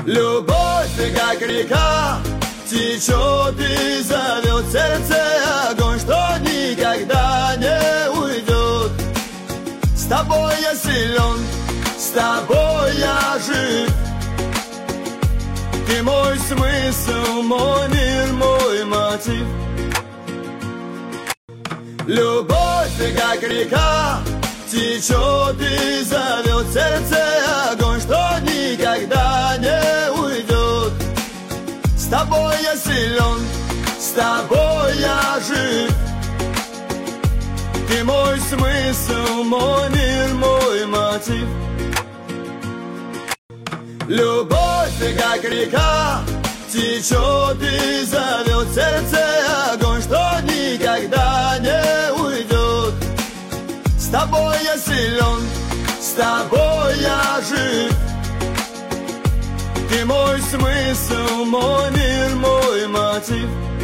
Любовь, ты как река, течет и зовет сердце огонь, что никогда не уйдет. С тобой я силен, с тобой я жив. Ты мой смысл, мой мир, мой мотив. Любовь, ты как река, течет и зовет сердце огонь, что никогда не уйдет. С тобой я силен, с тобой я жив. Ты мой смысл, мой мир, мой мотив. Любовь, ты как река, течет и зовет сердце огонь, что никогда не уйдет. С тобой я силен, с тобой я жив. Ты мой смысл, мой мир, мой мотив.